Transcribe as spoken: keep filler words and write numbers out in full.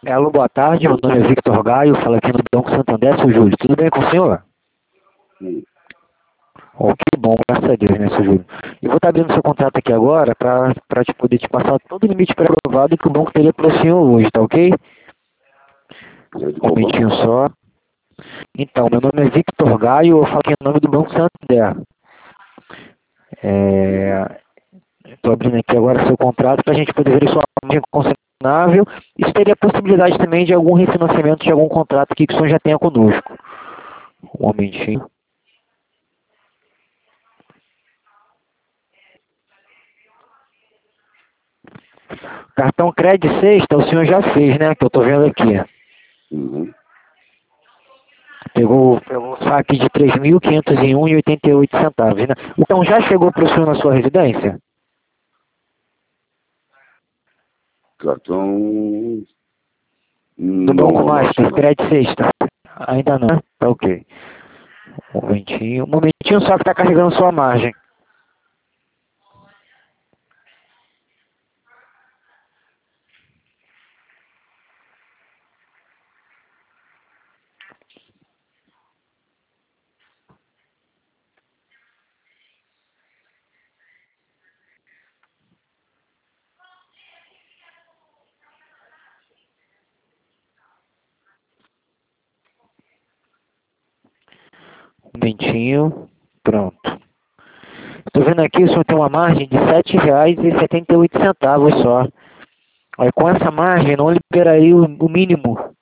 Alô, boa tarde, meu nome é Victor Gaio, falo aqui no Banco Santander, seu Júlio. Tudo bem com o senhor? Sim. Oh, que bom, graças a Deus, né, seu Júlio? Eu vou estar abrindo seu contrato aqui agora para te poder te passar todo o limite pré-aprovado que o banco teria para o senhor hoje, tá ok? É de Um qual banco? momentinho só. Então, meu nome é Victor Gaio, eu falo aqui em nome do Banco Santander. Uhum. É, estou abrindo aqui agora seu contrato para a gente poder ver sua margem consignável. Isso teria a possibilidade também de algum refinanciamento de algum contrato aqui que o senhor já tenha conosco. Um momentinho. Cartão crédito sexta, o senhor já fez, né? Que eu tô vendo aqui. Uhum. Pegou, pegou o saque de três mil quinhentos e um vírgula oitenta e oito centavos, né? Então já chegou para o senhor na sua residência? Cartão. No Não, Banco não, não, acho que Master, não. crédito sexta? Ainda não, né? Tá ok. Um momentinho, um momentinho só que tá carregando sua margem. Um momentinho, pronto. Estou vendo aqui, o senhor tem uma margem de sete reais e setenta e oito centavos só. Aí, com essa margem, não liberaria o, o mínimo